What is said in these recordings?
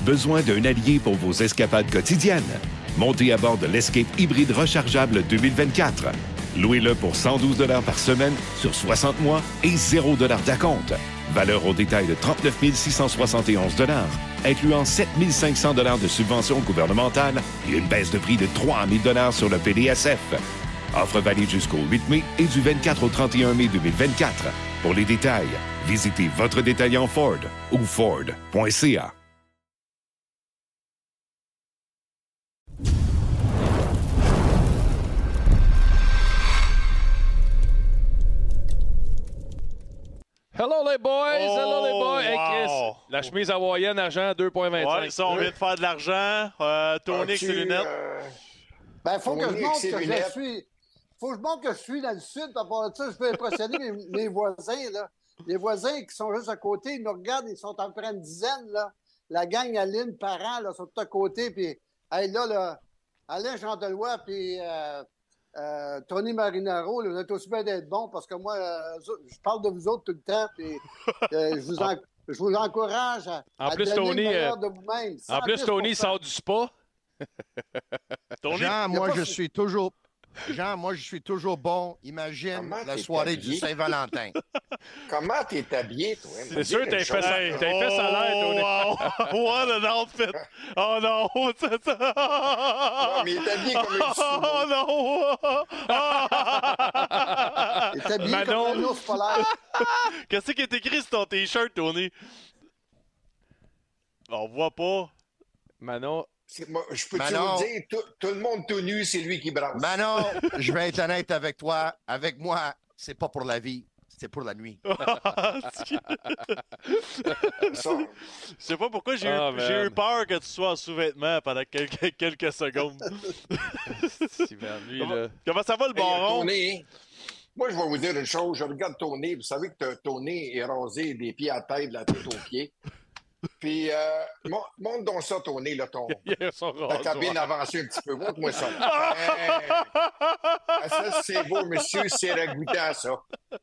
Besoin d'un allié pour vos escapades quotidiennes? Montez à bord de l'Escape hybride rechargeable 2024. Louez-le pour 112 $ par semaine sur 60 mois et 0 $ d'acompte. Valeur au détail de 39 671 $, incluant 7 500 $ de subventions gouvernementales et une baisse de prix de 3 000 $ sur le PDSF. Offre valide jusqu'au 8 mai et du 24 au 31 mai 2024. Pour les détails, visitez votre détaillant Ford ou Ford.ca. Hello les boys! Hello les boys! Hey Chris, Wow. la chemise hawaïenne argent 2,25. Ouais, ça, on vient de faire de l'argent. Tony avec ses lunettes. Ben, faut que je Tony montre avec ses que lunettes. je suis. Faut que je montre que je suis dans le sud. À part de ça, je peux impressionner mes voisins, là. Les voisins qui sont juste à côté, ils nous regardent, ils sont à peu près une dizaine, là. La gang Aline, parents, là, sont tout à côté. Puis, hey, là, Alain Chantelois, puis Tony Marinaro, là, vous êtes aussi bien d'être bons parce que moi, je parle de vous autres tout le temps. Puis, je vous encourage En à plus, donner Tony, le meilleur de vous-même. En plus, Tony 110%. sort du spa. Tony, Jean, moi, pas- je suis toujours... Jean, moi, je suis toujours bon. Imagine Comment la t'es soirée habillé? du Saint-Valentin. Comment t'es habillé, toi? C'est sûr que t'as fait ça. Hey, T'as fait ça à l'air, Tony. wow. What an outfit! Oh non! Non, mais il est habillé comme un Oh sumo. non! Il est habillé Manon. comme un ours polaire. Qu'est-ce qui est écrit sur ton T-shirt, Tony? On voit pas. Manon, Moi, je peux Manon. toujours dire, tout le monde tout nu, c'est lui qui brasse. Manon, je vais être honnête avec toi. Avec moi, c'est pas pour la vie, c'est pour la nuit. Ça, Je sais pas pourquoi j'ai Ah, eu, j'ai man. eu peur que tu sois en sous-vêtements pendant quelques secondes. lui, là. Comment ça va le hey, baron? Tony, moi, je vais vous dire une chose. Je regarde Tony. Vous savez que Tony est rasé des pieds à tête, de la tête aux pieds. Puis, montre donc ça, Tony, là, Il a son ta rasoir. cabine avancée un petit peu. Montre-moi ça. Hey! Ah, ça, c'est beau, monsieur. C'est ragoûtant, à ça.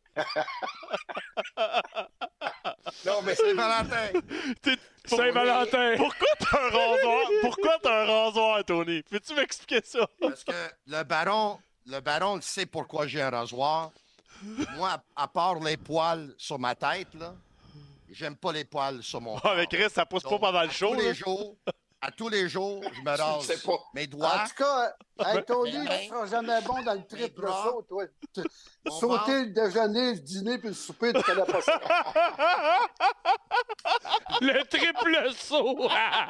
Non, mais Saint-Valentin! Saint-Valentin! Pourquoi t'as un rasoir? Pourquoi t'as un rasoir, Tony? Peux-tu m'expliquer ça? Parce que le baron il sait pourquoi j'ai un rasoir. Moi, à part les poils sur ma tête, là, j'aime pas les poils sur mon corps. Ah, mais Chris, ça pousse pas Donc, pendant le show, là. à tous les jours, je me rase sais pas. mes En doigts. tout cas, hey, Tony, Ben, tu seras jamais bon dans le triple bras. saut, toi. Mon Sauter le déjeuner, le dîner puis le souper, tu connais pas ça. Le triple saut!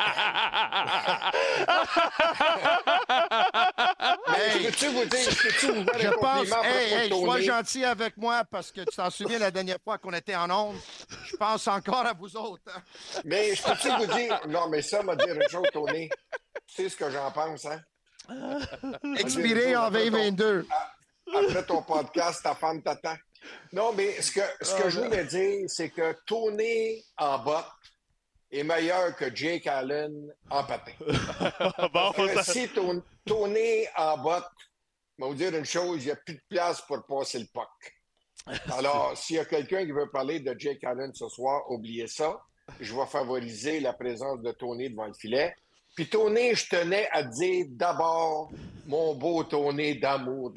Hey, Peux-tu vous dire, peux-tu vous faire je un pense, compliment à propos de sois Tony? gentil avec moi parce que tu t'en souviens la dernière fois qu'on était en onde. Je pense encore à vous autres. Hein? Mais je peux-tu vous dire... Non, mais ça m'a dire une chose, Tony. Tu sais ce que j'en pense, hein? Expiré en 2022. Après ton podcast, ta femme t'attend. Non, mais ce que je voulais dire, c'est que Tony en botte est meilleur que Jake Allen en patin. Bon, Si Tony en botte, je vais vous dire une chose, il n'y a plus de place pour passer le puck. Alors, s'il y a quelqu'un qui veut parler de Jake Allen ce soir, oubliez ça. Je vais favoriser la présence de Tony devant le filet. Puis Tony, je tenais à dire d'abord, mon beau Tony d'amour,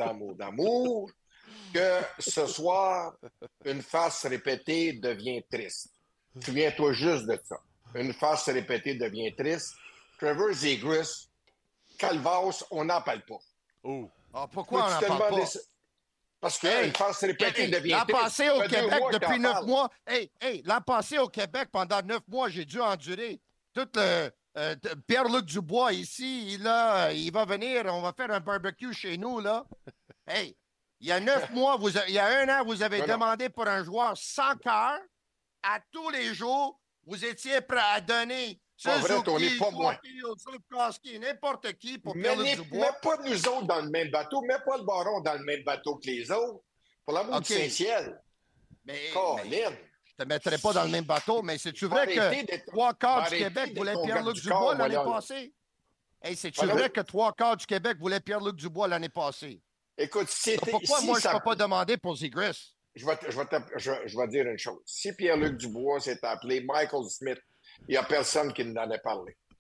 que ce soir, une face répétée devient triste. Souviens-toi juste de ça. Une face répétée devient triste. Trevor Zegras, Calvas, on n'en parle pas. Oh. Ah, pourquoi on Peux-tu n'en te parle demander pas? ça? Parce qu'une Hey, face répétée devient l'an triste. passé au Ça fait 2 Québec mois que depuis t'en 9 parles. mois. L'an passé au Québec, pendant 9 mois, j'ai dû endurer tout le. Pierre-Luc Dubois ici, il va venir, on va faire un barbecue chez nous, là. Hey, il y a 9 mois, il y a 1 an, vous avez Non. demandé pour un joueur sans cœur, à tous les jours, vous étiez prêt à donner Pas vrai, Tony, Suzuki, pas moi. Zolkowski, n'importe qui pour Mais Pierre-Luc mets Dubois. pas nous autres dans le même bateau. Mets pas le baron dans le même bateau que les autres. Pour l'amour OK. du Saint-Ciel. Mais Colin. je te mettrais pas dans le même bateau, mais c'est-tu vrai Arrêtez que d'être- 3/4 du arrêtez Québec d'être voulaient ton Pierre-Luc garde du Dubois corps, l'année voilà. passée? Hey, c'est-tu Voilà. vrai que 3/4 du Québec voulaient Pierre-Luc Dubois l'année passée? Écoute, Pourquoi moi, je ne peux pas demander pour Zegras? Je vais dire une chose. Si Pierre-Luc Dubois s'est appelé Michael Smith, il n'y a personne qui n'en a parlé.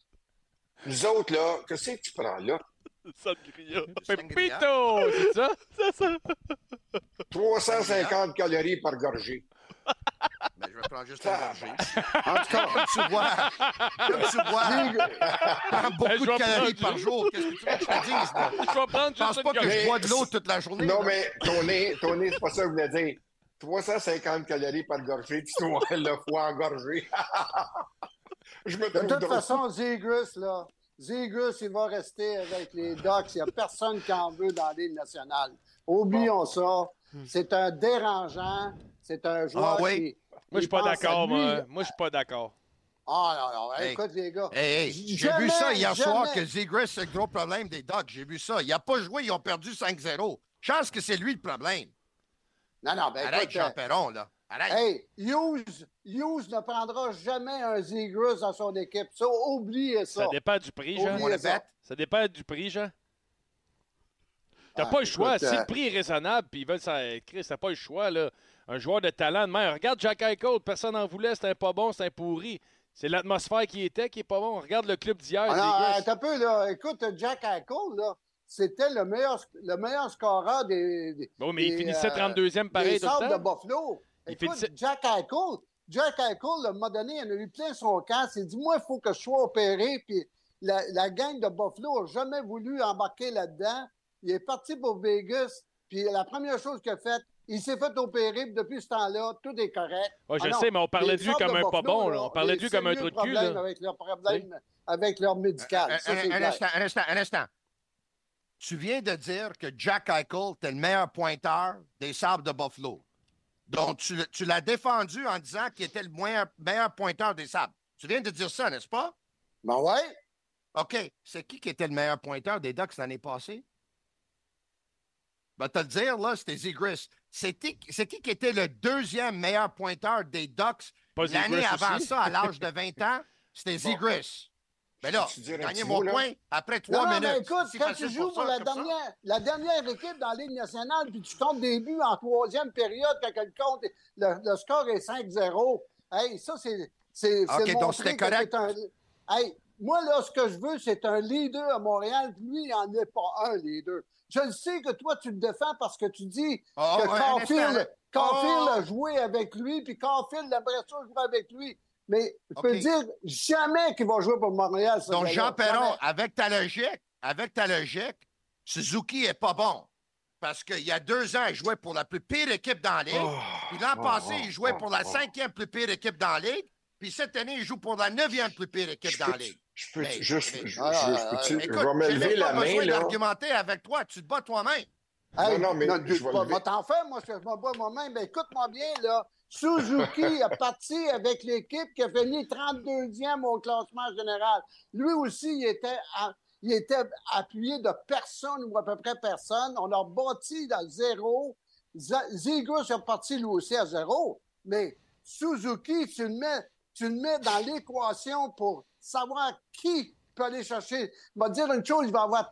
Nous autres, là, qu'est-ce que tu prends là? Sangria. Pepito! C'est ça? C'est ça. 350 calories par gorgée. Ben, je vais prendre juste un gorgée. En tout cas, comme tu vois, je prends beaucoup de calories par jour. Qu'est-ce que tu veux que je te dise, là? Je vais prendre Je pense juste pas une que gorgée. je bois de l'eau toute la journée. Non, là. mais Tony, c'est pas ça que je voulais dire. 350 calories par gorgée, tu dois le foie engorgé. Je me De trouve toute drôle. façon, Zegras, là, Zegras, il va rester avec les Ducks. Il n'y a personne qui en veut dans la Ligue nationale. Oublions ça. C'est un dérangeant. C'est un joueur Ah oui? qui... Moi, je suis pas pense à d'accord, lui. moi. Moi, je suis pas d'accord. Ah, non, non. Hey. Écoute, les gars. Hey, j'ai jamais, vu ça hier soir jamais. que Zegras, c'est le gros problème des Ducks. J'ai vu ça. Il n'a pas joué, ils ont perdu 5-0. Chance que c'est lui le problème. Non, non, ben Arrête, écoute, Jean Perron, là. Arrête. hey, Hughes ne prendra jamais un Zegras dans son équipe. Ça, oubliez ça. Ça dépend du prix, Jean. On le Oubliez ça. bet. Ça dépend du prix, Jean. T'as Ah, pas le choix. écoute, Si le prix est raisonnable, puis ils veulent ça, Chris, t'as pas le choix, là. Un joueur de talent de même. Regarde Jack Eichel, personne n'en voulait, c'était un pas bon, c'était un pourri. C'est l'atmosphère qui était qui est pas bon. Regarde le club d'hier, Ah non, Zegras. attends un peu, là. Écoute, Jack Eichel, là, c'était le meilleur scoreur des Bon, mais il des, finissait 32e pareil des tout le Sabres de temps. Buffalo. Il Écoute, finissait- Jack Eichel, à un moment donné, il en a eu plein son camp. Il s'est dit, moi, il faut que je sois opéré. Puis la gang de Buffalo n'a jamais voulu embarquer là-dedans. Il est parti pour Vegas. Puis la première chose qu'il a faite, il s'est fait opérer. Puis depuis ce temps-là, tout est correct. Ouais, je Ah non, sais, mais on parlait les de lui Sabres comme un pas Buffalo, bon, là. On parlait de lui comme un trou de cul, là. Avec leur problème, avec leur médical. Ça, c'est clair. Un instant. Tu viens de dire que Jack Eichel était le meilleur pointeur des Sabres de Buffalo. Donc, tu l'as défendu en disant qu'il était le meilleur pointeur des Sabres. Tu viens de dire ça, n'est-ce pas? Ben ouais. OK. C'est qui était le meilleur pointeur des Ducks l'année passée? Ben, te le dire, là, c'était Zegras. C'est qui était le deuxième meilleur pointeur des Ducks Pas l'année Zegras avant aussi? ça, à l'âge de 20 ans? C'était Zegras. Mais là, Je peux te j'ai dire un gagné petit mon mot, là? point après Non, 3 non, minutes. mais écoute, C'est quand facile tu joues pour ça, comme ça? la dernière équipe dans la Ligue nationale, puis tu comptes des buts en troisième période, quand le compte, le score est 5-0, hey, ça, c'est OK, donc montrer c'était que correct. t'es un... Hey, moi, là, ce que je veux, c'est un leader à Montréal, puis lui, il n'en est pas un leader. Je le sais que toi, tu le défends parce que tu dis Oh, que ouais, Caulfield Oh! a joué avec lui, puis Caulfield aimerait ça jouer avec lui. Mais je peux OK. dire jamais qu'il va jouer pour Montréal. ce Donc, gars-là. Jean Perron, Jamais. avec ta logique, Suzuki est pas bon. Parce qu'il y a 2 ans, il jouait pour la plus pire équipe dans la Ligue. Puis l'an passé, il jouait pour la 5e plus pire équipe dans la Ligue. Puis cette année, il joue pour la 9e plus pire équipe dans la Ligue. Je peux Mais- juste. mais- Je Écoute, vais me j'ai lever même pas la main, besoin là. d'argumenter avec toi. Tu te bats toi-même. Hey, Non, mais je vais lever. va t'en faire, moi, je me bats moi-même. Ben, écoute-moi bien, là. Suzuki est parti avec l'équipe qui a fini 32e au classement général. Lui aussi, il était appuyé de personne ou à peu près personne. On a bâti à 0. Zegras est parti lui aussi à 0. Mais Suzuki, tu le mets dans l'équation pour savoir qui peut aller chercher. Il va te dire une chose, il va y avoir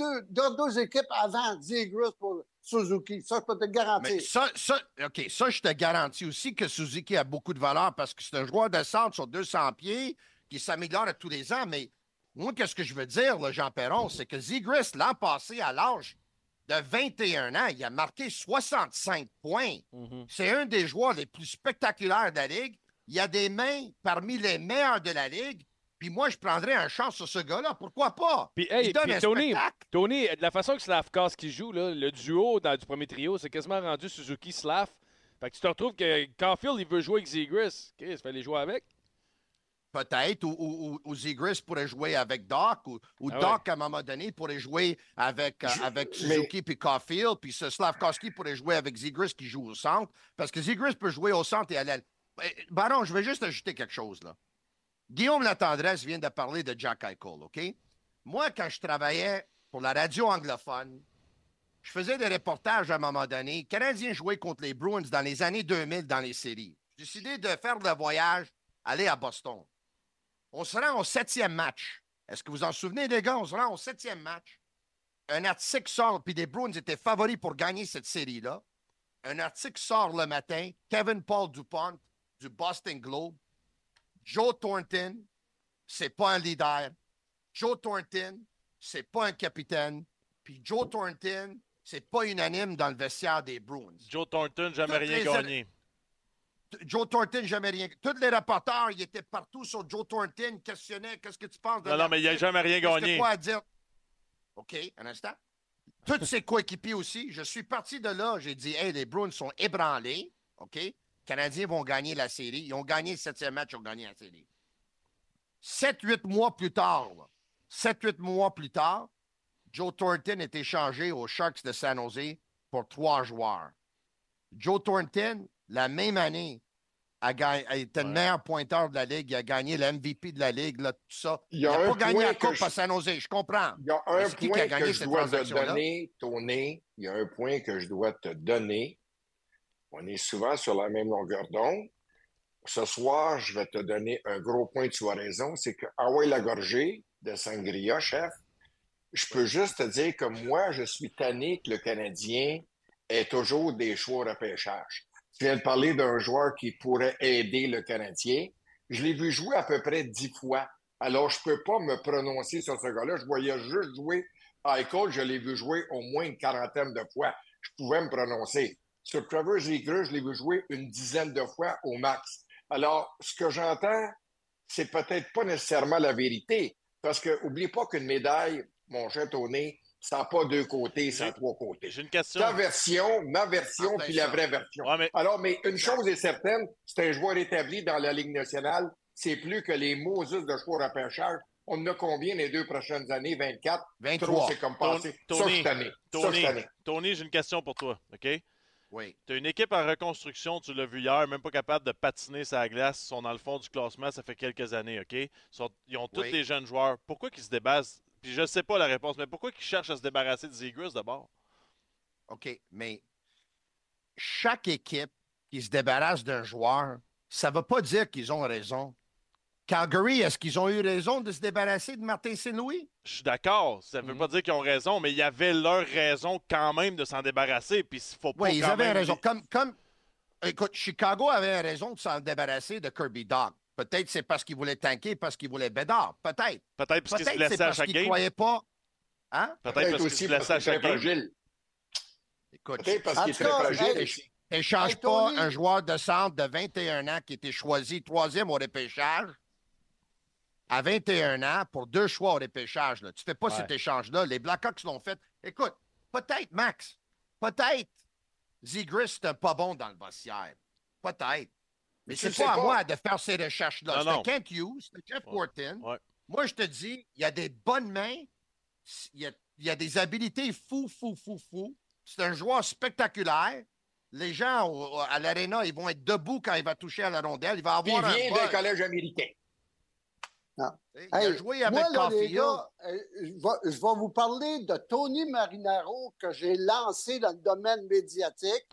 32 équipes avant Zegras pour Suzuki. Ça, je peux te le garantir. Mais ça, je te garantis aussi que Suzuki a beaucoup de valeur parce que c'est un joueur de centre sur 200 pieds qui s'améliore à tous les ans. Mais moi, qu'est-ce que je veux dire, là, Jean Perron, c'est que Zegras, l'an passé, à l'âge de 21 ans, il a marqué 65 points. C'est un des joueurs les plus spectaculaires de la Ligue. Il a des mains parmi les meilleurs de la Ligue. Puis moi, je prendrais un chance sur ce gars-là. Pourquoi pas? Puis, hey, il donne puis un Tony, spectacle. Tony, de la façon que Slavkowski qui joue, là, le duo du premier trio, c'est quasiment rendu Suzuki-Slav. Fait que tu te retrouves que Caulfield, il veut jouer avec Zegras. OK, il fallait jouer avec. Peut-être, ou Zegras pourrait jouer avec Doc, ou Ah Doc, à un moment donné, pourrait jouer avec Suzuki puis Caulfield, puis ce Slavkowski pourrait jouer avec Zegras qui joue au centre, parce que Zegras peut jouer au centre et à l'aile. Baron, je vais juste ajouter quelque chose, là. Guillaume Latendresse vient de parler de Jack Eichel, OK? Moi, quand je travaillais pour la radio anglophone, je faisais des reportages à un moment donné. Les Canadiens jouaient contre les Bruins dans les années 2000 dans les séries. J'ai décidé de faire le voyage, aller à Boston. On se rend au 7e match. Est-ce que vous en souvenez, les gars? On se rend au 7e match. Un article sort, puis les Bruins étaient favoris pour gagner cette série-là. Un article sort le matin. Kevin Paul Dupont du Boston Globe. Joe Thornton, c'est pas un leader. Joe Thornton, c'est pas un capitaine. Puis Joe Thornton, c'est pas unanime dans le vestiaire des Bruins. Joe Thornton, jamais Toutes rien les- gagné. Joe Thornton, jamais rien. Tous les reporters, ils étaient partout sur Joe Thornton, questionnaient qu'est-ce que tu penses de Non, mais il n'a jamais rien Qu'est-ce que gagné. quoi à dire? OK, un instant. Tous ses coéquipiers aussi. Je suis parti de là. J'ai dit, hey, les Bruins sont ébranlés. OK? Les Canadiens vont gagner la série. Ils ont gagné le 7e match, ils ont gagné la série. 7-8 mois plus tard, 7-8 mois plus tard, Joe Thornton est échangé aux Sharks de San Jose pour 3 joueurs. Joe Thornton, la même année, a été le meilleur pointeur de la Ligue. Il a gagné le MVP de la Ligue, là, tout ça. Il n'a pas gagné la Coupe à San Jose, je comprends. Il y a Mais un c'est qui point qui a gagné que je cette dois te transaction-là? donner, Tony. Il y a un point que je dois te donner. On est souvent sur la même longueur d'onde. Ce soir, je vais te donner un gros point, tu as raison. C'est que Hawaii Lagorgé de Sangria, chef, je peux juste te dire que moi, je suis tanné que le Canadien ait toujours des choix au repêchage. Tu viens de parler d'un joueur qui pourrait aider le Canadien. Je l'ai vu jouer à peu près 10 fois. Alors, je ne peux pas me prononcer sur ce gars-là. Je voyais juste jouer Eichel. Je l'ai vu jouer au moins une quarantaine de fois. Je pouvais me prononcer. Sur Trevor Zegras, je l'ai vu jouer une dizaine de fois au max. Alors, ce que j'entends, c'est peut-être pas nécessairement la vérité. Parce que, oublie pas qu'une médaille, mon cher Tony, ça n'a pas 2 côtés, ça a 3 côtés. J'ai une question. Ta version, ma version, puis la vraie version. Ouais, mais- Alors, mais une chose est certaine, c'est un joueur établi dans la Ligue nationale. C'est plus que les Moses de choix au repêchage. On en a combien les 2 prochaines années? 24? 23. Trop, c'est comme passé. Ça, cette année. Ça, cette année. Tony, j'ai une question pour toi, OK? Oui. Tu as une équipe en reconstruction, tu l'as vu hier, même pas capable de patiner sa glace. Ils sont dans le fond du classement, ça fait quelques années, OK? Ils ont tous Oui. des jeunes joueurs. Pourquoi ils se débattent? Puis je sais pas la réponse, mais pourquoi ils cherchent à se débarrasser de Zegras d'abord? OK, mais chaque équipe qui se débarrasse d'un joueur, ça ne veut pas dire qu'ils ont raison. Calgary, est-ce qu'ils ont eu raison de se débarrasser de Martin Saint-Louis? Je suis d'accord, ça veut pas dire qu'ils ont raison, mais il y avait leur raison quand même de s'en débarrasser. Puis il faut pas Oui, ils quand avaient même... raison. Écoute, Chicago avait raison de s'en débarrasser de Kirby Dach. Peut-être c'est parce qu'ils voulaient tanker, parce qu'ils voulaient Bédard. Peut-être. Peut-être parce qu'ils se Peut-être c'est blessaient à parce chaque qu'ils game. ne croyaient pas. Hein? Peut-être Peut-être parce qu'ils aussi se parce blessaient à qu'il est chaque très game. fragile. Écoute, Peut-être parce En qu'il est tout très cas, fragile. hey, n'échange Hey, pas Tony. un joueur de centre de 21 ans qui était choisi 3e au repêchage à 21 ans pour 2 choix au repêchage. Là. Tu ne fais pas Ouais. cet échange-là. Les Blackhawks l'ont fait. Écoute, peut-être, Max, peut-être Zegras n'est pas bon dans le vestiaire. Peut-être. Mais Tu c'est le sais pas à pas. moi de faire ces recherches-là. Non, non. C'était Kent Hughes, c'était Jeff Ouais. Gorton. Ouais. Moi, je te dis, il y a des bonnes mains. Il y a des habiletés fou. C'est un joueur spectaculaire. Les gens à l'aréna, ils vont être debout quand il va toucher à la rondelle. Il va Puis il avoir un vient buzz. d'un collège américain. Il a Hey, joué avec moi, là, les Caulfield. gars, je vais vous parler de Tony Marinaro que j'ai lancé dans le domaine médiatique.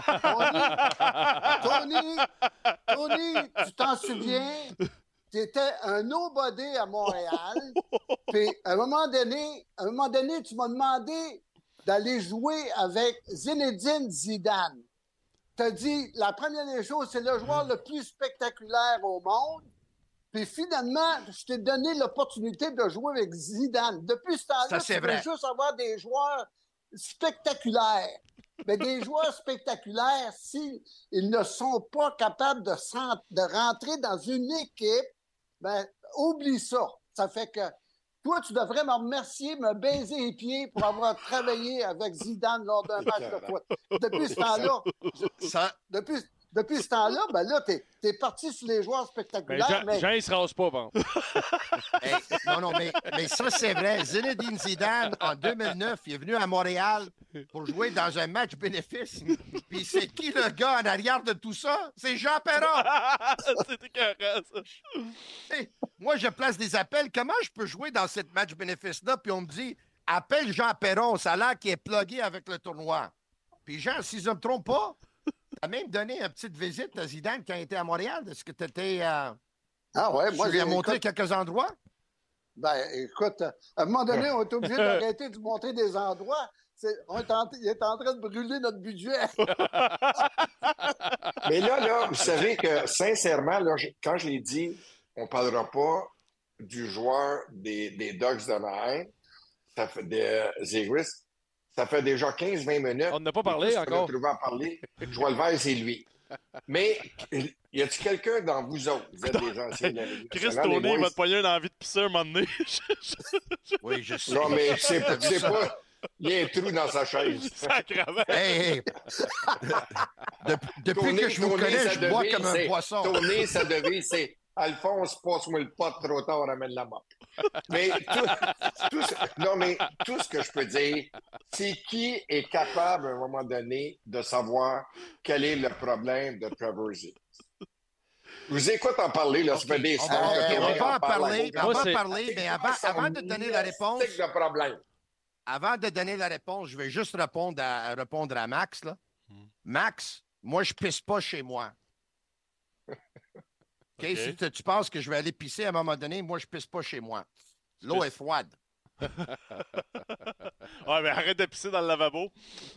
Tony, tu t'en souviens? Tu étais un nobody à Montréal. Puis, à un moment donné, tu m'as demandé d'aller jouer avec Zinedine Zidane. Tu as dit, la première des choses, c'est le joueur le plus spectaculaire au monde. Puis finalement, je t'ai donné l'opportunité de jouer avec Zidane. Depuis ce temps-là, Ça, c'est tu veux vrai. juste avoir des joueurs spectaculaires. Mais des joueurs spectaculaires, s'ils ne sont pas capables de rentrer dans une équipe, ben oublie ça. Ça fait que toi, tu devrais me remercier, me baiser les pieds pour avoir travaillé avec Zidane lors d'un match de foot. Depuis ce temps-là, Ça, depuis ce temps-là, ben là, t'es parti sur les joueurs Mais spectaculaires, mais Jean, il se rase pas, bon. hey, non, mais ça, c'est vrai. Zinedine Zidane, en 2009, il est venu à Montréal pour jouer dans un match bénéfice. Puis c'est qui le gars en arrière de tout ça? C'est Jean Perron. C'est écœurant, ça. Hey, moi, je place des appels. Comment je peux jouer dans cette match bénéfice-là? Puis on me dit, appelle Jean Perron, ça a l'air qu'il est plugué avec le tournoi. Puis Jean, si je ne me trompe pas, t'as même donné une petite visite à Zidane quand il était à Montréal. Est-ce que tu étais... ah ouais, tu moi, lui as j'ai montré écoute, quelques endroits? ben, écoute, à un moment donné, on est obligé d'arrêter de montrer des endroits. Il est en train de brûler notre budget. Mais là, vous savez que, sincèrement, là, quand je l'ai dit, on ne parlera pas du joueur des Ducks d'Anaheim, ça fait des Zegras, ça fait déjà 15-20 minutes. On n'a pas parlé encore. On à parler. Joël Vert, c'est lui. Mais y a-t-il quelqu'un dans vous autres? Vous êtes des anciens de la Ligue Chris nationale, les Tony boys? va te poigner une envie de pisser un moment donné. Oui, je sais. Non, mais c'est pas... Il y a un trou dans sa chaise. Sacrement. Hey, hey. Depuis que je vous connais, je bois comme un poisson. Tourner, ça devait, c'est Alphonse, passe-moi le pot trop tard, ramène la mort. Mais tout ce que je peux dire, c'est qui est capable, à un moment donné, de savoir quel est le problème de Trevor Zegras. Je vous écoute en parler, là, ça fait des On semaines que va Tony en parler, parle. mais avant de donner la réponse, de problème. avant de donner la réponse, je vais juste répondre à Max. Là. Max, moi, je pisse pas chez moi. OK? Si tu penses que je vais aller pisser à un moment donné, moi, je pisse pas chez moi. L'eau est froide. Ouais, mais arrête de pisser dans le lavabo.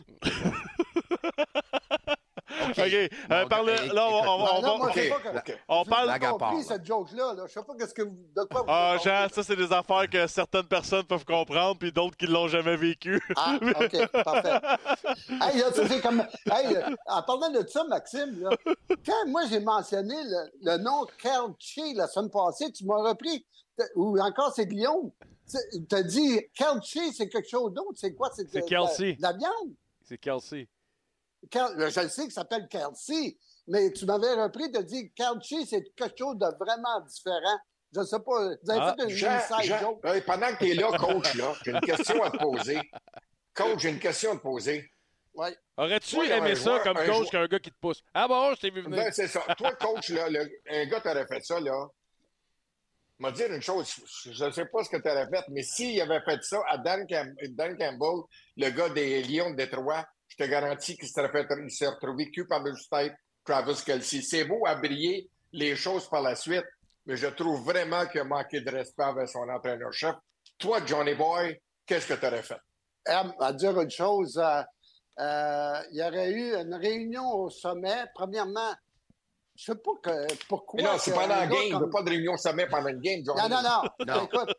OK. Parle, là, on parle. Blague à part, compris là. cette joke-là. Là. Je sais pas de quoi vous Ah, avez Jean, compris. ça, c'est des affaires que certaines personnes peuvent comprendre, puis d'autres qui l'ont jamais vécu. Ah, OK, parfait. Hey, là, ça, c'est comme... Hey, en parlant de ça, Maxime, là, quand moi j'ai mentionné le nom Kelce la semaine passée, tu m'as repris, ou encore c'est Guillaume, tu as dit Kelce, c'est quelque chose d'autre. C'est quoi? C'est de Kelce. la viande? C'est Kelsey. Je le sais que ça s'appelle Kelce, mais tu m'avais repris, tu as dit Kelce, c'est quelque chose de vraiment différent. Je ne sais pas, vous avez fait une inside joke. Pendant que tu es là, coach, là, j'ai une question à te poser. Coach, j'ai une question à te poser. Ouais. Aurais-tu Oui, aimé un ça joueur- comme un coach joueur- qu'un gars qui te pousse? Ah bon, je t'ai vu venir. Ben, c'est ça. Toi, coach, là, un gars t'aurait fait ça, là. M'a dire une chose, je ne sais pas ce que tu aurais fait, mais s'il avait fait ça à Dan Campbell, le gars des Lions de Détroit, je te garantis qu'il s'est retrouvé cul par le tête Travis Kelce. C'est beau à briller les choses par la suite, mais je trouve vraiment qu'il a manqué de respect avec son entraîneur-chef. Toi, Johnny Boy, qu'est-ce que tu aurais fait? À dire une chose, il y aurait eu une réunion au sommet. Premièrement, je ne sais pas pourquoi. Mais non, c'est pendant un la gars game. Il comme- ne veut pas de réunion sommet pendant une game, Johnny. Non. Écoute,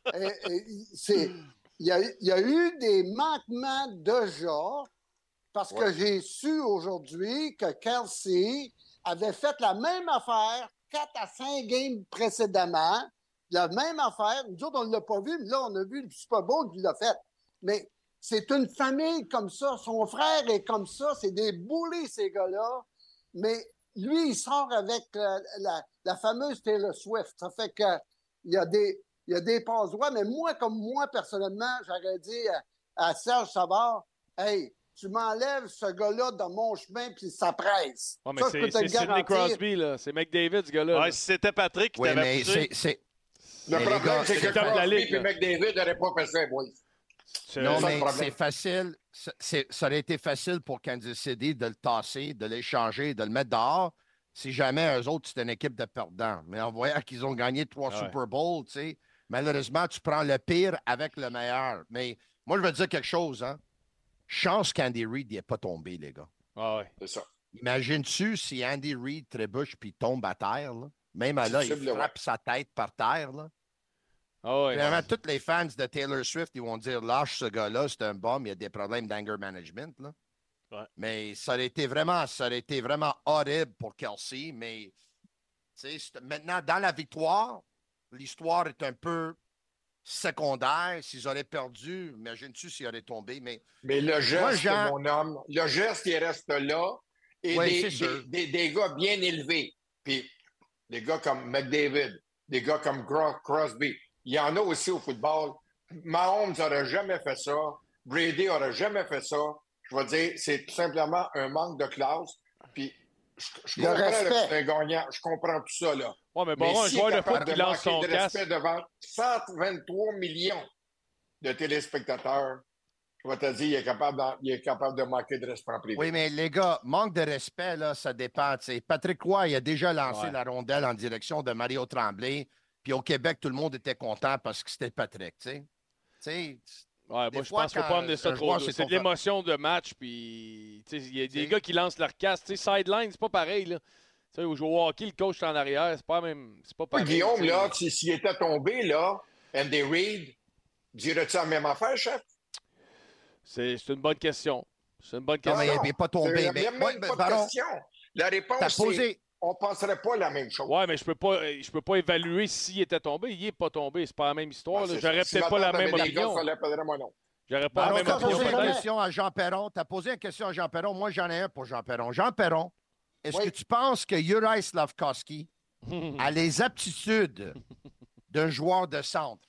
il y a eu des manquements déjà parce que j'ai su aujourd'hui que Kelce avait fait la même affaire 4 à 5 games précédemment. La même affaire. Nous autres, on ne l'a pas vu, mais là, on a vu le Super Bowl qu'il l'a fait. Mais c'est une famille comme ça. Son frère est comme ça. C'est des bullies, ces gars-là. Mais lui, il sort avec la fameuse Taylor Swift. Ça fait que il y a des passes droits. Mais moi, personnellement, j'aurais dit à Serge Savard, hey, tu m'enlèves ce gars-là dans mon chemin, puis ça presse. Ouais, mais Ça, je peux te c'est le Sidney garantir. Crosby, là. C'est McDavid, ce gars-là. Ouais, là. si c'était Patrick qui Oui, t'avait mais poussé. Le Mais les problème, gars, c'est que c'est comme la Crosby Ligue, et là. McDavid n'auraient pas fait ça, boys. C'est- Non, ça, le mais problème. c'est facile. Ça aurait été facile pour Kansas City de le tasser, de l'échanger, de le mettre dehors, si jamais eux autres, c'était une équipe de perdants. Mais en voyant qu'ils ont gagné 3 Ouais. Super Bowls, tu sais, malheureusement, tu prends le pire avec le meilleur. Mais moi, je veux dire quelque chose, hein. Chance qu'Andy Reid n'est pas tombé, les gars. Ah ouais. C'est ça. Imagine-tu si Andy Reid trébuche puis tombe à terre, là? Même là, il Possible, frappe sa tête par terre, là. Ah ouais. Vraiment, tous les fans de Taylor Swift, ils vont dire lâche ce gars-là, c'est un bum, il y a des problèmes d'anger management. Là. Ouais. Mais ça aurait été vraiment horrible pour Kelce. Mais maintenant, dans la victoire, l'histoire est un peu secondaire. S'ils auraient perdu, imagine-tu s'ils auraient tombé. Mais le geste, Moi, Jean- mon homme, le geste, il reste là. Et Oui, c'est sûr. des gars bien élevés. Puis des gars comme McDavid, des gars comme Crosby. Il y en a aussi au football. Mahomes n'aurait jamais fait ça. Brady n'aurait jamais fait ça. Je vais dire, c'est tout simplement un manque de classe. Puis je De comprends respect. que c'est un gagnant. Je comprends tout ça, là. Ouais, mais Mais bon, un s'il joueur est de foot capable qui lance son manquer de casque. respect devant 123 millions de téléspectateurs, je vais te dire, il est capable de manquer de respect en privé. oui, mais les gars, manque de respect, là, ça dépend. T'sais. Patrick Roy, il a déjà lancé Ouais. la rondelle en direction de Mario Tremblay. Puis au Québec, tout le monde était content parce que c'était Patrick. Tu sais. Ouais, Des moi, je fois, pense qu'il ne faut quand pas amener ça un trop joueur tôt. s'est C'est de confiant- l'émotion de match, puis tu sais, il y a des T'sais. gars qui lancent leur casse. Tu sais, sideline, c'est pas pareil, là. sais, au joueur au hockey, le coach est en arrière, c'est pas même. C'est pas pareil. Guillaume, là, s'il était tombé, là, Andy Reid, dirais-tu la même affaire, chef? C'est une bonne question. C'est une bonne Non, question. mais il n'est pas tombé. Il n'y Mais, a même ouais, pas de Baron, question. La réponse, t'as c'est posé. on ne penserait pas la même chose. Ouais, mais je peux pas évaluer s'il était tombé. Il n'est pas tombé. C'est pas la même histoire. Ben, là. c'est J'aurais ça. peut-être Si pas la ma tante même avait des gosses, opinion. ça l'appellerait mon nom. J'aurais pas Baron, la t'as même opinion posé une peut-être. question à Jean Perron. T'as posé une question à Jean Perron. Moi, j'en ai un pour Jean Perron. Jean Perron, est-ce Oui. que tu penses que Juraj Slafkovský a les aptitudes d'un joueur de centre?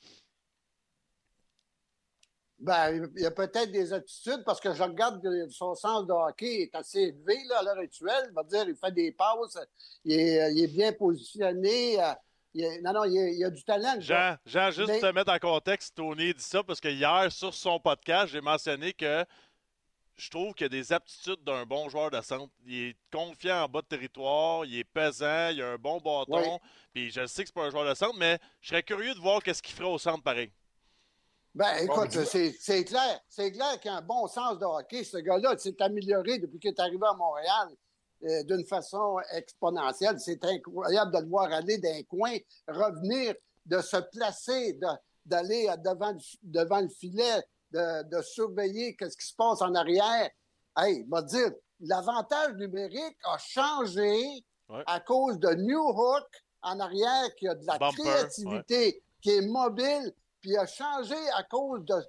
Ben, il y a peut-être des attitudes parce que je regarde que son sens de hockey est assez élevé là, à l'heure actuelle. Je veux dire, il fait des passes, il est bien positionné. Non, il a du talent. le gars. Jean, juste Mais- pour te mettre en contexte, Tony dit ça parce que hier, sur son podcast, j'ai mentionné que je trouve qu'il y a des aptitudes d'un bon joueur de centre. Il est confiant en bas de territoire, il est pesant, il a un bon bâton. Oui. Puis je sais que c'est pas un joueur de centre, mais je serais curieux de voir qu'est-ce qu'il ferait au centre pareil. Ben, écoute, Bon, c'est clair. C'est clair qu'il a un bon sens de hockey. Ce gars-là s'est amélioré depuis qu'il est arrivé à Montréal d'une façon exponentielle. C'est incroyable de le voir aller d'un coin, revenir, de se placer, d'aller devant le filet, de surveiller ce qui se passe en arrière. Hey, va dire, l'avantage numérique a changé Ouais. à cause de New Hook en arrière qui a de la Bumper, créativité, qui est mobile, puis a changé à cause de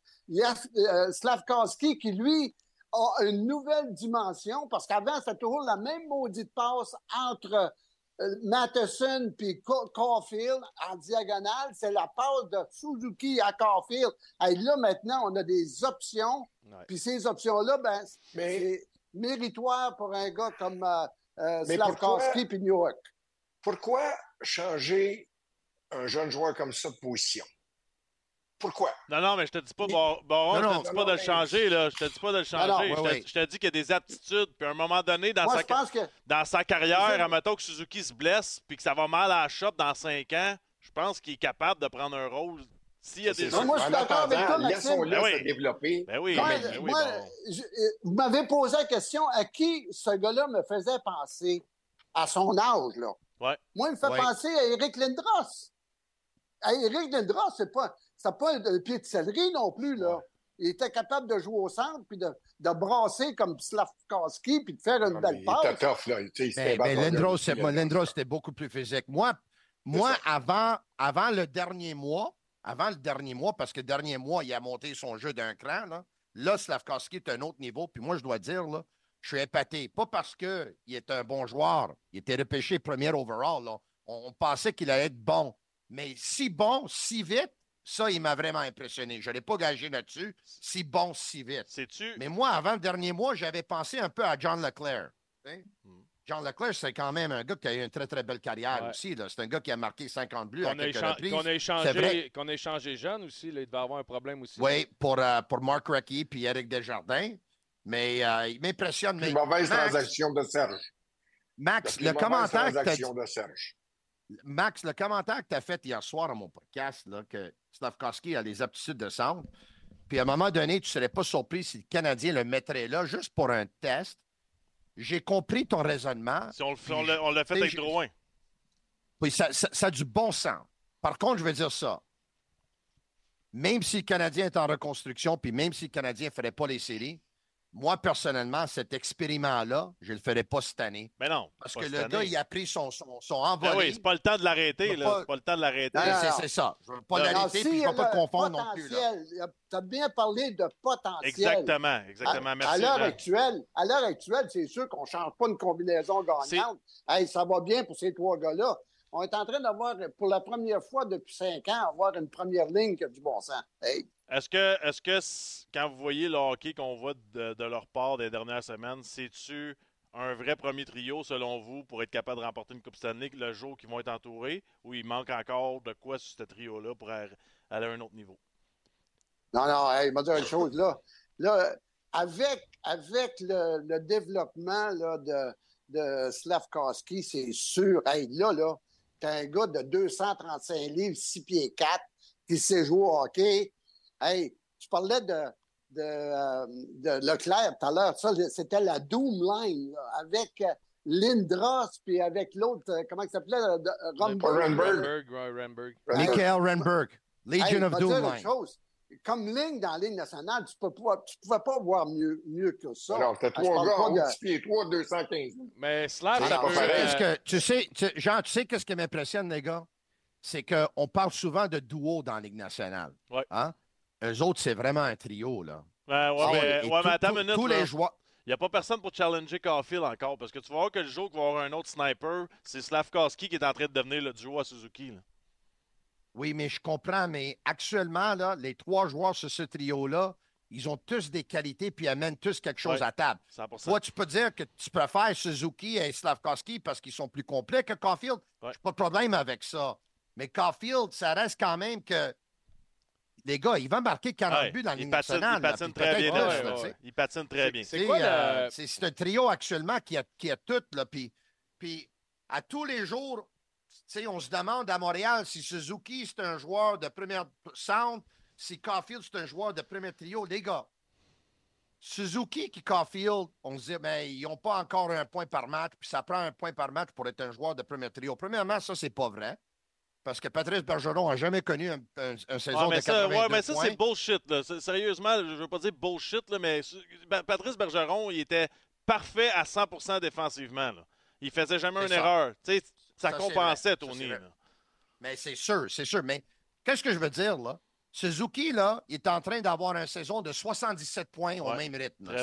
Slafkovský qui, lui, a une nouvelle dimension parce qu'avant, c'était toujours la même maudite passe entre Matheson puis Caulfield en diagonale. C'est la passe de Suzuki à Caulfield. Et là, maintenant, on a des options. Ouais. Puis ces options-là, ben, Mais- c'est méritoire pour un gars comme Mais Slafkovský puis New York. Pourquoi changer un jeune joueur comme ça de position? Pourquoi? Non, mais je te dis pas, Baron, je Non, te dis non, pas de le mais- changer, là. Je te dis pas de le changer. non, Je te dis qu'il y a des aptitudes. Puis à un moment donné, dans Moi, sa je pense que dans sa carrière, admettons que Suzuki se blesse puis que ça va mal à la shop dans 5 ans, je pense qu'il est capable de prendre un rôle. S'il y a des sûr. Moi, je suis d'accord avec toi, Maxime. Laissons-le Ben oui. se développer. Ben oui, Moi, ben oui, moi, bon. vous m'avez posé la question à qui ce gars-là me faisait penser à son âge, là. Ouais. Moi, il me fait Ouais. penser à Eric Lindros. À Eric Lindros, c'est pas un pied de céleri non plus, là. Il était capable de jouer au centre puis de brasser comme Slafkovský puis de faire une belle Il passe. était tough, là. Tu sais, c'était un Mais bâtard de Lindros, aussi, là. Lindros, c'était beaucoup plus physique. Moi avant le dernier mois, parce que le dernier mois, il a monté son jeu d'un cran, là Slafkovský est à un autre niveau. Puis moi, je dois dire, là, je suis épaté. Pas parce qu'il est un bon joueur. Il était repêché premier overall. Là. On pensait qu'il allait être bon. Mais si bon, si vite, ça, il m'a vraiment impressionné. Je ne l'ai pas gagé là-dessus. Si bon, si vite. Sais-tu? Mais moi, avant le dernier mois, j'avais pensé un peu à John Leclerc. Tu sais? John Leclerc, c'est quand même un gars qui a eu une très, très belle carrière Ouais. aussi. Là. C'est un gars qui a marqué 50 buts à Qu'on a, quelques échan- reprises. qu'on a C'est vrai. échangé, qu'on a échangé jeune aussi. Là, il devait avoir un problème aussi. Oui, pour Mark Recchi puis Eric Desjardins. Mais il m'impressionne. Plus Mais mauvaise Max, transaction de Serge. Max, La le plus mauvaise commentaire que t'as transaction de Serge. Max, le commentaire que tu as fait hier soir à mon podcast, là, que Slafkovský a les aptitudes de centre, puis à un moment donné, tu ne serais pas surpris si le Canadien le mettrait là juste pour un test. J'ai compris ton raisonnement. Si on Puis on l'a fait avec je- Drouin. Oui, ça a du bon sens. Par contre, je vais dire ça. Même si le Canadien est en reconstruction, puis même si le Canadien ne ferait pas les séries, moi, personnellement, cet expériment-là, je ne le ferais pas cette année. Mais non. Parce pas que cette le année. gars, il a pris son Ben envolé. oui, c'est pas le temps de l'arrêter, Il va là. pas- C'est pas le temps de l'arrêter. Non, non, non. C'est ça. Je ne veux pas Non, l'arrêter, puis je ne veux pas confondre non plus. Là. Tu as bien parlé de potentiel. Exactement, exactement. À Merci, l'heure Jean. actuelle, c'est sûr qu'on ne change pas une combinaison gagnante. Hey, ça va bien pour ces trois gars-là. On est en train d'avoir, pour la première fois depuis 5 ans, avoir une première ligne qui a du bon sens. Hey. Est-ce que quand vous voyez le hockey qu'on voit de leur part des dernières semaines, c'est-tu un vrai premier trio, selon vous, pour être capable de remporter une Coupe Stanley le jour qu'ils vont être entourés, ou il manque encore de quoi sur ce trio-là pour aller à un autre niveau? Non, hey, il m'a dit une chose, là. Là, avec le développement là, de Slafkovský, c'est sûr. Hey, là, t'as un gars de 235 livres, 6 pieds 4, qui sait jouer au hockey. Hey, tu parlais de Leclerc tout à l'heure. Ça, c'était la Doom Line, là, avec Lindros, puis avec l'autre, comment il s'appelait? Rumberg. Renberg. Renberg. Michael Renberg, Legion of Doom line. Comme ligne dans la Ligue nationale, tu ne pouvais pas voir mieux que ça. Alors, t'as 3 gars en haut, 6 pieds 3, 215. Mais Slav, C'est ça pas peut... pareil. Jean, tu sais qu'est-ce qui m'impressionne, les gars? C'est qu'on parle souvent de duo dans la Ligue nationale. Ouais. Hein? Eux autres, c'est vraiment un trio, là. Mais attends une minute. Tous les joueurs... Il n'y a pas personne pour challenger Caulfield encore, parce que tu vas voir que le jour qu'il va y avoir un autre sniper, c'est Slavkovski qui est en train de devenir le duo à Suzuki. Là. Oui, mais je comprends, mais actuellement, là, les 3 joueurs sur ce trio-là, ils ont tous des qualités puis amènent tous quelque chose à table. 100%. Toi, tu peux dire que tu préfères Suzuki et Slavkovski parce qu'ils sont plus complets que Caulfield. Ouais. J'ai pas de problème avec ça. Mais Caulfield, ça reste quand même que... Les gars, il va marquer 40 buts dans la Ligue nationale. Il patine très bien. Il patine très bien. C'est quoi le... C'est un trio actuellement qui a tout. Là, puis à tous les jours, on se demande à Montréal si Suzuki, c'est un joueur de première sound, si Caulfield, c'est un joueur de premier trio. Les gars, Suzuki et Caulfield, on se dit, mais ils n'ont pas encore un point par match, puis ça prend un point par match pour être un joueur de premier trio. Premièrement, ça, c'est pas vrai. Parce que Patrice Bergeron n'a jamais connu une saison de 82 points. Mais ça, c'est bullshit. Là. Sérieusement, je ne veux pas dire bullshit, là, mais Patrice Bergeron, il était parfait à 100% défensivement. Là. Il faisait jamais une erreur. Ça compensait, Tony. Mais c'est sûr. Mais qu'est-ce que je veux dire, là? Suzuki, là, il est en train d'avoir une saison de 77 points au même rythme.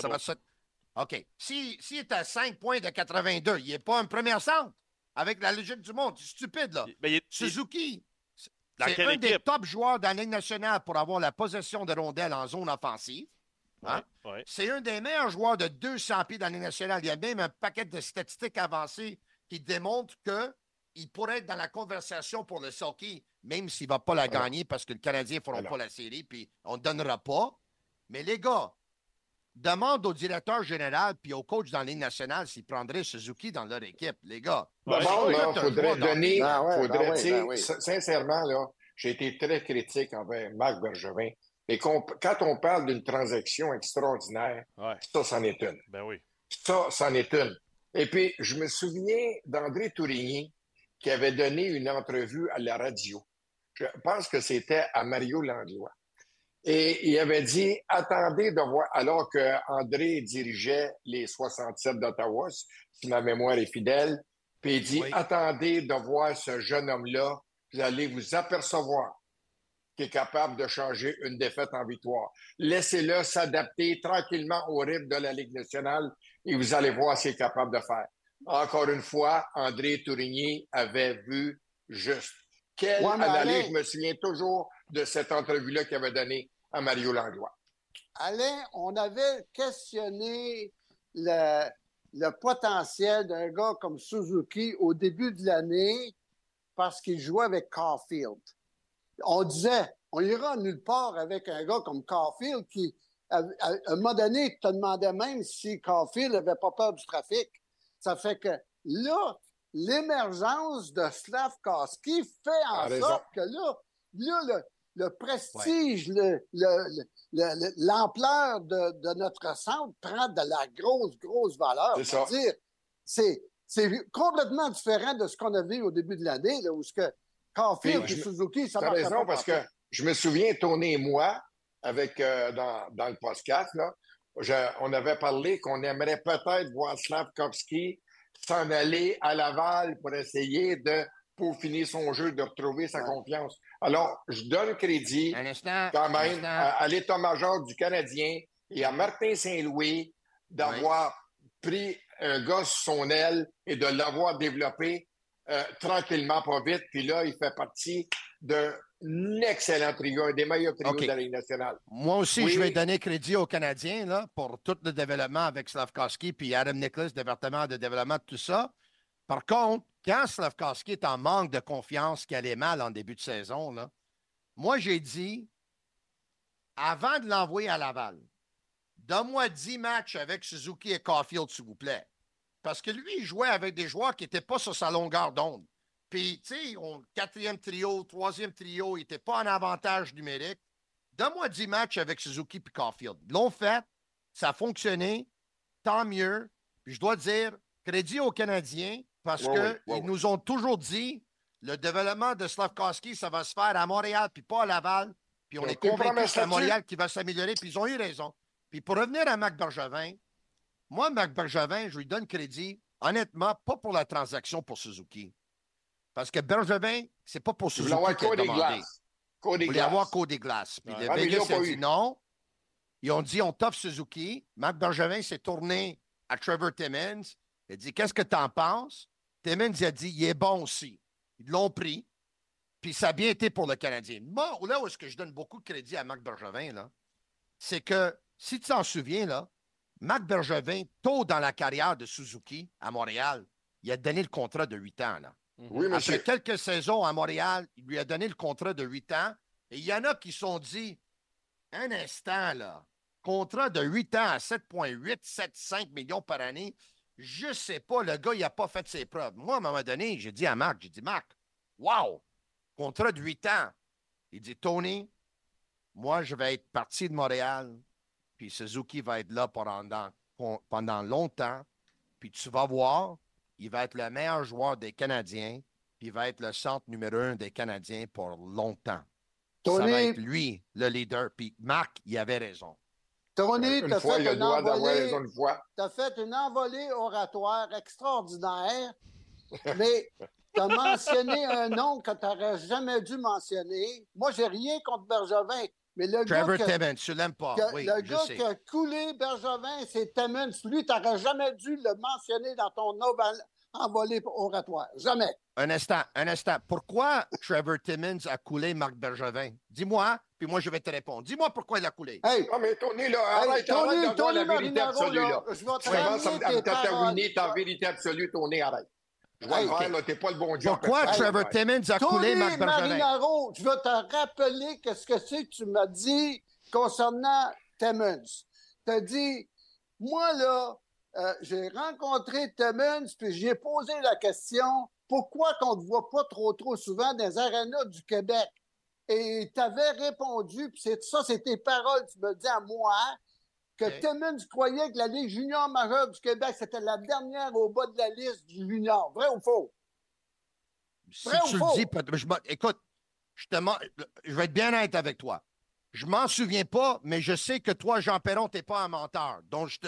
OK. S'il est à 5 points de 82, il n'est pas un premier centre. Avec la logique du monde, c'est stupide, là. Suzuki, c'est un des top joueurs dans la Ligue nationale pour avoir la possession de rondelles en zone offensive. Hein? Ouais. C'est un des meilleurs joueurs de 200 pieds dans la Ligue nationale. Il y a même un paquet de statistiques avancées qui démontrent qu'il pourrait être dans la conversation pour le hockey, même s'il ne va pas la gagner parce que le Canadien ne fera pas la série, puis on ne donnera pas. Mais les gars, demande au directeur général puis au coach dans la Ligue nationale s'ils prendraient Suzuki dans leur équipe, les gars. D'abord, il faudrait donner... oui. Sincèrement, là, j'ai été très critique envers Marc Bergevin. Mais quand on parle d'une transaction extraordinaire, ça, c'en est une. Ben oui. Ça, c'en est une. Et puis, je me souviens d'André Tourigny qui avait donné une entrevue à la radio. Je pense que c'était à Mario Langlois. Et il avait dit, attendez de voir, alors qu'André dirigeait les 67 d'Ottawa, si ma mémoire est fidèle, puis il dit, attendez de voir ce jeune homme-là, vous allez vous apercevoir qu'il est capable de changer une défaite en victoire. Laissez-le s'adapter tranquillement au rythme de la Ligue nationale et vous allez voir ce qu'il est capable de faire. Encore une fois, André Tourigny avait vu juste. Quelle analyse, je me souviens toujours de cette entrevue-là qu'il avait donnée à Mario Langlois. Alain, on avait questionné le potentiel d'un gars comme Suzuki au début de l'année parce qu'il jouait avec Caulfield. On disait, on ira nulle part avec un gars comme Caulfield qui, à un moment donné, te demandait même si Caulfield n'avait pas peur du trafic. Ça fait que là, l'émergence de Slavkovski fait en sorte que là, le prestige, l'ampleur de notre centre prend de la grosse valeur. C'est ça. C'est complètement différent de ce qu'on a vu au début de l'année, là, où ce que Caulfield et Suzuki, ça marche pas. Tu as raison, parce que je me souviens, Tony et moi, avec dans le podcast, là, on avait parlé qu'on aimerait peut-être voir Slavkovski s'en aller à Laval pour essayer de peaufiner son jeu, de retrouver sa confiance. Alors, je donne crédit quand même à l'état-major du Canadien et à Martin Saint-Louis d'avoir pris un gars sur son aile et de l'avoir développé tranquillement, pas vite. Puis là, il fait partie d'un excellent trio, un des meilleurs trios de la Ligue nationale. Moi aussi, je vais donner crédit aux Canadiens là, pour tout le développement avec Slavkovski puis Adam Nicholas, département de développement, tout ça. Par contre, quand Slavkovski est en manque de confiance, qu'il allait mal en début de saison, là, moi, j'ai dit, avant de l'envoyer à Laval, donne-moi 10 matchs avec Suzuki et Caulfield, s'il vous plaît. Parce que lui, il jouait avec des joueurs qui n'étaient pas sur sa longueur d'onde. Puis, tu sais, quatrième trio, troisième trio, il n'était pas en avantage numérique. Donne-moi 10 matchs avec Suzuki et Caulfield. Ils l'ont fait, ça a fonctionné, tant mieux. Puis je dois dire, crédit aux Canadiens parce qu'ils nous ont toujours dit le développement de Slafkovský, ça va se faire à Montréal puis pas à Laval. Puis on est convaincus que c'est à Montréal qui va s'améliorer. Puis ils ont eu raison. Puis pour revenir à Marc Bergevin, moi, Marc Bergevin, je lui donne crédit, honnêtement, pas pour la transaction pour Suzuki. Parce que Bergevin, c'est pas pour Suzuki qu'il a demandé. Il voulait avoir Cody Glass. Puis le Vegas a dit non. Ils ont dit, on t'offre Suzuki. Marc Bergevin s'est tourné à Trevor Timmins. Il a dit, qu'est-ce que tu en penses? Timmins a dit, il est bon aussi. Ils l'ont pris. Puis ça a bien été pour le Canadien. Moi, là où est-ce que je donne beaucoup de crédit à Marc Bergevin, là, c'est que, si tu t'en souviens, là, Marc Bergevin, tôt dans la carrière de Suzuki à Montréal, il a donné le contrat de 8 ans. Là. Oui, monsieur. Après quelques saisons à Montréal, il lui a donné le contrat de 8 ans. Et il y en a qui se sont dit, un instant, là, contrat de 8 ans à 7,8, 7,5 millions par année, je sais pas, le gars, il n'a pas fait ses preuves. Moi, à un moment donné, j'ai dit à Marc, Marc, wow, contrat de 8 ans. Il dit, Tony, moi, je vais être parti de Montréal, puis Suzuki va être là pendant longtemps, puis tu vas voir, il va être le meilleur joueur des Canadiens, puis il va être le centre numéro 1 des Canadiens pour longtemps. Tony, ça va être lui, le leader. Puis Marc, il avait raison. Tony, tu as fait une envolée oratoire extraordinaire, mais tu as mentionné un nom que tu n'aurais jamais dû mentionner. Moi, j'ai rien contre Bergevin, mais le Trevor Timmins, tu l'aimes pas. Oui, le gars qui a coulé Bergevin, c'est Timmins. Lui, tu n'aurais jamais dû le mentionner dans ton envolée oratoire. Jamais. Un instant. Pourquoi Trevor Timmins a coulé Marc Bergevin? Dis-moi, puis moi, je vais te répondre. Dis-moi pourquoi il a coulé. Hey, non, mais Tony, là, arrête de voir la vérité absolue, là. Je vais te terminer ta vérité absolue, Tony, arrête. Je vais le faire, là, t'es pas le bon Dieu. Pourquoi Trevor Timmins a coulé Marc Bergevin? Marinaro, je vais te rappeler qu'est-ce que c'est que tu m'as dit concernant Timmins. Tu as dit, moi, là, j'ai rencontré Timmins, puis j'ai posé la question, pourquoi qu'on ne te voit pas trop souvent dans les arénas du Québec? Et tu avais répondu, puis ça, c'est tes paroles, tu me dis à moi, que Timmins croyait que la Ligue junior majeure du Québec, c'était la dernière au bas de la liste du junior. Vrai ou faux? Vrai ou faux? Le dis, écoute, je vais être bien honnête avec toi. Je m'en souviens pas, mais je sais que toi, Jean Perron, t'es pas un menteur. Donc, je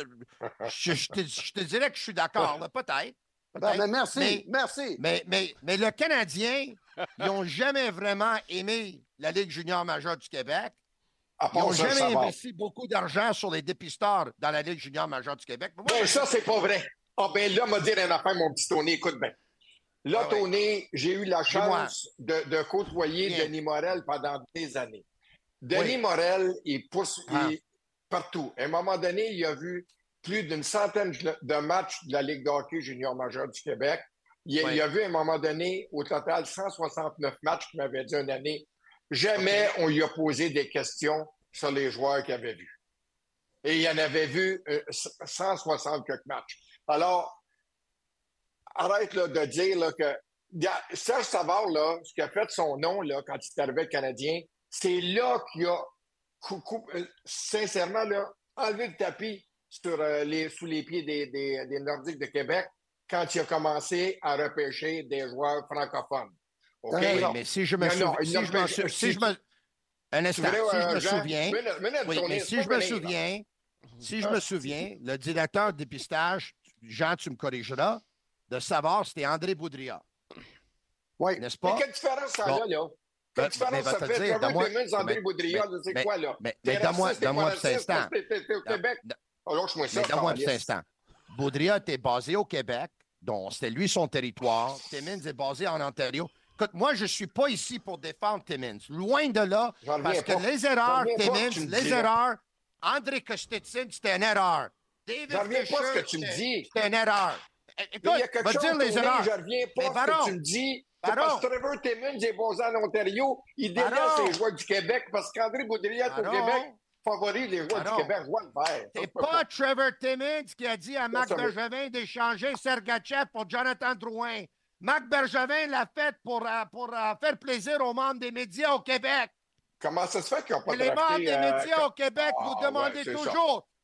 te dirais que je suis d'accord, peut-être. Ben, merci. Mais le Canadien, ils n'ont jamais vraiment aimé la Ligue junior majeure du Québec. Ils n'ont jamais investi beaucoup d'argent sur les dépisteurs dans la Ligue junior majeure du Québec. Moi, ça, c'est pas vrai. Ah, ben là, m'a dire une affaire, mon petit Tony, écoute bien. Là, Tony, j'ai eu la chance de côtoyer Denis Morel pendant des années. Denis Morel, il pousse partout. À un moment donné, il a vu plus d'une centaine de matchs de la Ligue de hockey junior majeure du Québec. Il a vu à un moment donné, au total, 169 matchs qu'il m'avait dit une année. Jamais on lui a posé des questions sur les joueurs qu'il avait vus. Et il en avait vu 160 quelques matchs. Alors, arrête là, de dire là, que Serge Savard, là, ce qui a fait son nom là, quand il est arrivé le Canadien, c'est là qu'il a sincèrement là, enlevé le tapis sous les pieds des Nordiques de Québec quand il a commencé à repêcher des joueurs francophones. Okay? Oui, mais si je me souviens, si je me souviens, le directeur de dépistage, Jean, tu me corrigeras, de Savard, c'était André Boudria. Oui. N'est-ce pas? Mais quelle différence ça a, là? Quelle différence ça fait? Trevor Timmins, André Boudria, c'est quoi, là? Mais donne-moi un petit instant. T'es au Québec. Donne-moi un petit instant. Boudria était basé au Québec, donc c'était lui son territoire. Timmins est basé en Ontario. Écoute, moi, je ne suis pas ici pour défendre Timmins. Loin de là, parce que les erreurs, Timmins, les erreurs, André Kostitsyn, c'était une erreur. David Fischer, ce que tu me dis. C'était une erreur. Écoute, il y a quelque chose, dire les erreurs. Je ne reviens pas à ce que tu me dis. Parce que Trevor Timmins est basé en Ontario. Il délaisse les joueurs du Québec parce qu'André Boudria est au Québec. Favorise les joueurs du Québec. Joie le vert. C'est pas Trevor Timmins qui a dit à Marc Bergevin d'échanger Sergachev pour Jonathan Drouin. Marc Bergevin l'a fait pour faire plaisir aux membres des médias au Québec. Comment ça se fait qu'ils n'ont pas les membres des médias au Québec vous demandez toujours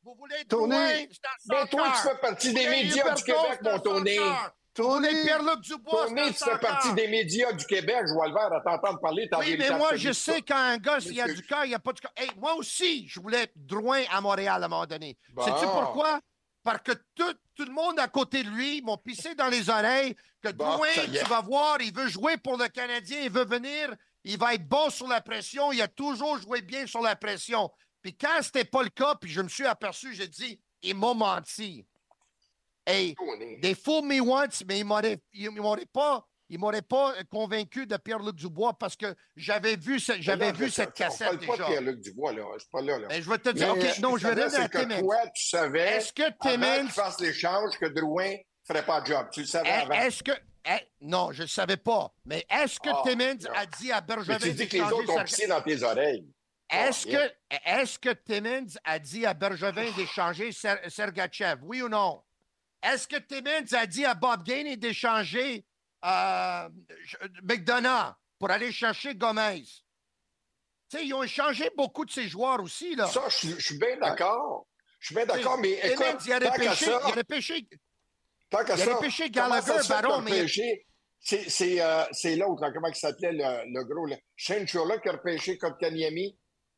Vous voulez Tony, Drouin, c'est un Mais toi, tu fais partie des médias du Québec, mon Tony. Vous voulez Pierre-Luc Dubois, Tony, tu fais partie des médias du Québec. Je vois le verre à t'entendre parler. Oui, mais moi, je sais quand un gars, il y a du cœur, il n'y a pas du cœur. Hey, moi aussi, je voulais Drouin à Montréal à un moment donné. Bon. Sais-tu pourquoi? Parce que tout le monde à côté de lui m'ont pissé dans les oreilles que Drouin, tu vas voir, il veut jouer pour le Canadien, il veut venir, il va être bon sur la pression, il a toujours joué bien sur la pression. Puis quand c'était pas le cas, puis je me suis aperçu, j'ai dit, il m'a menti. Hey, they fooled me once, mais ils m'auraient pas convaincu de Pierre-Luc Dubois parce que j'avais vu cette cassette on parle pas déjà. de Pierre-Luc Dubois, là. Je suis pas là. Ben, je vais te dire, OK, non, je vais revenir à Timmins. Toi, tu savais, est-ce que Timmins... avant qu'il fasse l'échange, que Drouin ferait pas de job. Tu le savais avant. Est-ce que... non, je ne le savais pas. Mais est-ce que Timmins a dit à Bergevin d'échanger... tu dis que les autres ont pissé dans tes oreilles. Est-ce que Timmins a dit à Bergevin d'échanger Sergachev? Oui ou non? Est-ce que Timmins a dit à Bob Gainey d'échanger McDonough pour aller chercher Gomez? Tu sais, ils ont échangé beaucoup de ces joueurs aussi, là. Ça, je suis bien d'accord. Je suis bien d'accord, mais écoute, il a repêché Gallagher, Baron, mais... C'est l'autre, là, comment il s'appelait, le gros, là. Shane Churla qui a repêché Kotkaniemi.